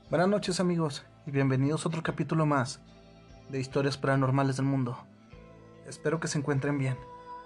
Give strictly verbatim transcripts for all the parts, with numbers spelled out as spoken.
Buenas noches amigos y bienvenidos a otro capítulo más de Historias Paranormales del Mundo. Espero que se encuentren bien.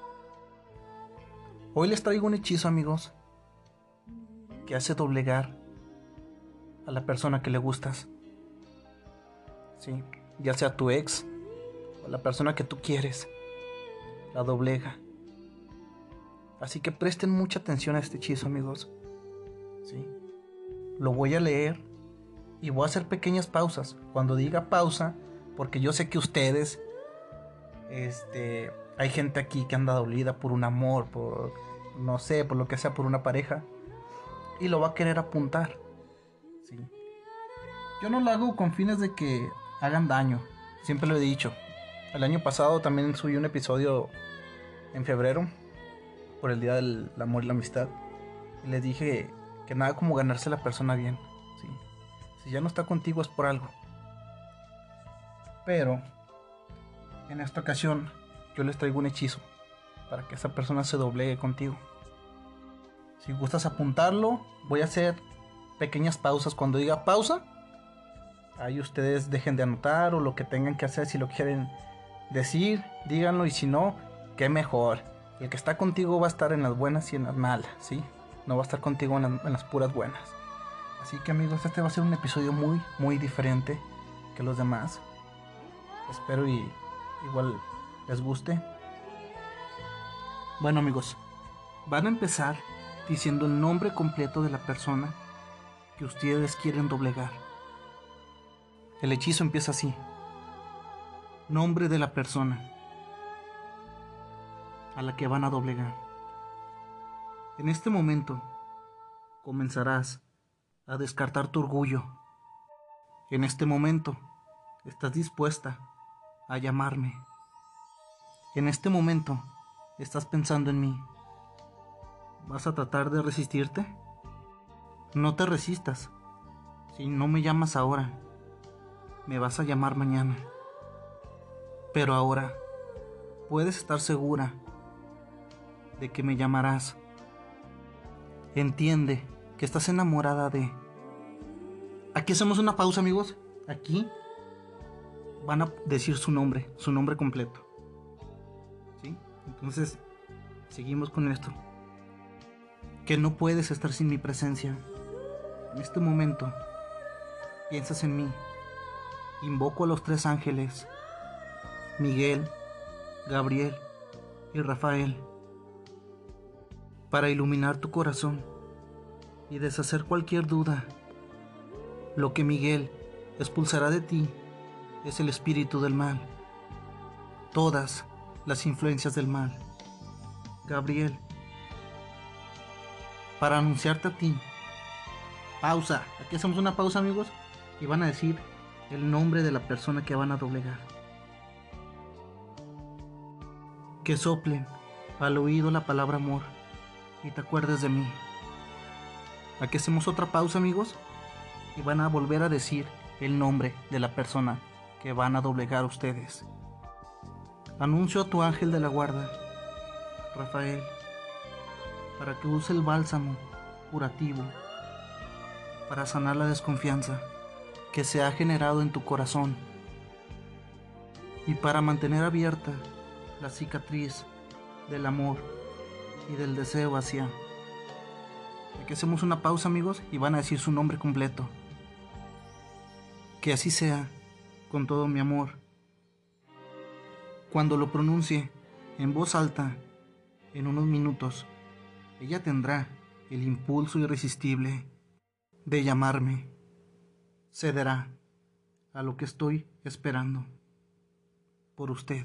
Hoy les traigo un hechizo amigos que hace doblegar a la persona que le gustas. Sí, ya sea tu ex o la persona que tú quieres, la doblega. Así que presten mucha atención a este hechizo amigos. Sí, lo voy a leer y voy a hacer pequeñas pausas. Cuando diga pausa, porque yo sé que ustedes, este, hay gente aquí que anda dolida por un amor, por, no sé, por lo que sea, por una pareja, y lo va a querer apuntar. ¿Sí? Yo no lo hago con fines de que hagan daño, siempre lo he dicho. El año pasado también subí un episodio en febrero, por el Día del Amor y la Amistad, y les dije que nada como ganarse a la persona bien. ¿Sí? Si ya no está contigo es por algo. Pero en esta ocasión yo les traigo un hechizo para que esa persona se doblegue contigo. Si gustas apuntarlo, voy a hacer pequeñas pausas. Cuando diga pausa, ahí ustedes dejen de anotar o lo que tengan que hacer. Si lo quieren decir, díganlo, y si no, qué mejor. El que está contigo va a estar en las buenas y en las malas, ¿sí? No va a estar contigo en las, en las puras buenas. Así que amigos, este va a ser un episodio muy, muy diferente que los demás. Espero y igual les guste. Bueno amigos, van a empezar diciendo el nombre completo de la persona que ustedes quieren doblegar. El hechizo empieza así. Nombre de la persona a la que van a doblegar. En este momento comenzarás a descartar tu orgullo. En este momento estás dispuesta a llamarme. En este momento estás pensando en mí. ¿Vas a tratar de resistirte? No te resistas. Si no me llamas ahora, me vas a llamar mañana. Pero ahora puedes estar segura de que me llamarás. Entiende que estás enamorada de... Aquí hacemos una pausa amigos. Aquí van a decir su nombre, su nombre completo. ¿Sí? Entonces, seguimos con esto. Que no puedes estar sin mi presencia. En este momento, piensas en mí. Invoco a los tres ángeles, Miguel, Gabriel y Rafael, para iluminar tu corazón y deshacer cualquier duda. Lo que Miguel expulsará de ti es el espíritu del mal, todas las influencias del mal. Gabriel, para anunciarte a ti. Pausa. Aquí hacemos una pausa amigos y van a decir el nombre de la persona que van a doblegar. Que soplen al oído la palabra amor y te acuerdes de mí. Aquí hacemos otra pausa amigos y van a volver a decir el nombre de la persona que van a doblegar ustedes. Anuncio a tu ángel de la guarda, Rafael, para que use el bálsamo curativo para sanar la desconfianza que se ha generado en tu corazón y para mantener abierta la cicatriz del amor y del deseo hacia. Aquí hacemos una pausa amigos y van a decir su nombre completo. Que así sea, con todo mi amor. Cuando lo pronuncie en voz alta, en unos minutos, ella tendrá el impulso irresistible de llamarme. Cederá a lo que estoy esperando por usted.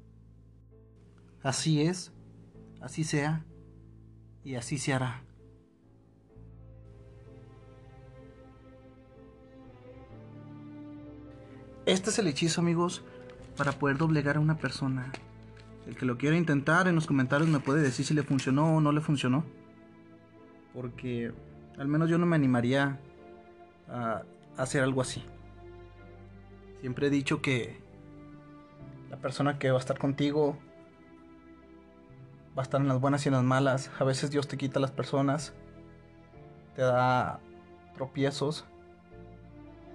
Así es, así sea y así se hará. Este es el hechizo amigos para poder doblegar a una persona. El que lo quiera intentar en los comentarios me puede decir si le funcionó o no le funcionó, porque al menos yo no me animaría a hacer algo así. Siempre he dicho que la persona que va a estar contigo va a estar en las buenas y en las malas. A veces Dios te quita a las personas, te da tropiezos,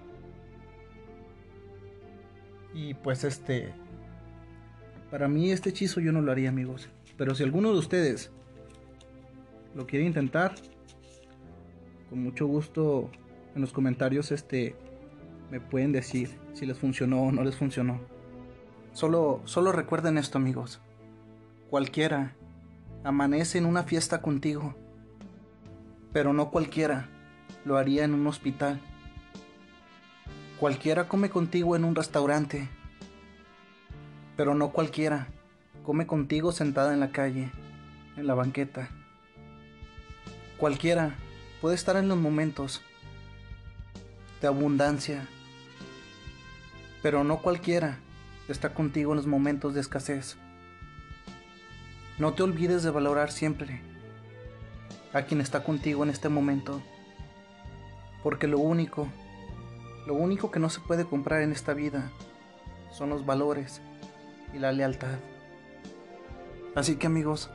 Y pues este, para mí este hechizo yo no lo haría, amigos. Pero si alguno de ustedes lo quiere intentar, con mucho gusto en los comentarios este me pueden decir si les funcionó o no les funcionó. Solo, solo recuerden esto, amigos. Cualquiera amanece en una fiesta contigo, pero no cualquiera lo haría en un hospital. Cualquiera come contigo en un restaurante, pero no cualquiera come contigo sentada en la calle, en la banqueta. Cualquiera puede estar en los momentos de abundancia, pero no cualquiera está contigo en los momentos de escasez. No te olvides de valorar siempre a quien está contigo en este momento, porque lo único, lo único que no se puede comprar en esta vida son los valores y la lealtad. Así que, amigos,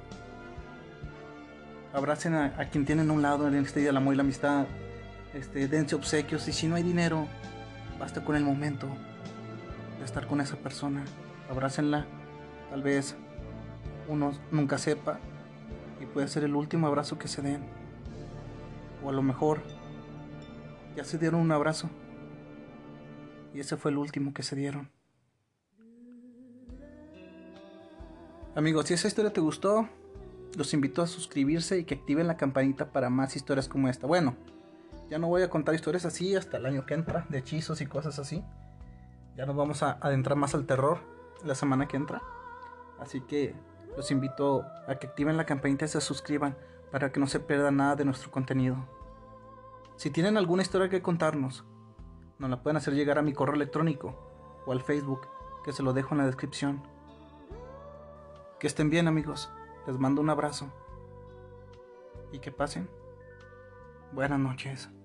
abracen a, a quien tienen a un lado en este día del amor y la amistad. Este, dense obsequios, y si no hay dinero, basta con el momento de estar con esa persona. Abrácenla. Tal vez uno nunca sepa y puede ser el último abrazo que se den, o a lo mejor ya se dieron un abrazo y ese fue el último que se dieron. Amigos, si esa historia te gustó, los invito a suscribirse y que activen la campanita para más historias como esta. Bueno, ya no voy a contar historias así hasta el año que entra, de hechizos y cosas así. Ya nos vamos a adentrar más al terror la semana que entra. Así que los invito a que activen la campanita y se suscriban para que no se pierdan nada de nuestro contenido. Si tienen alguna historia que contarnos, nos la pueden hacer llegar a mi correo electrónico o al Facebook, que se lo dejo en la descripción. Que estén bien, amigos. Les mando un abrazo y que pasen buenas noches.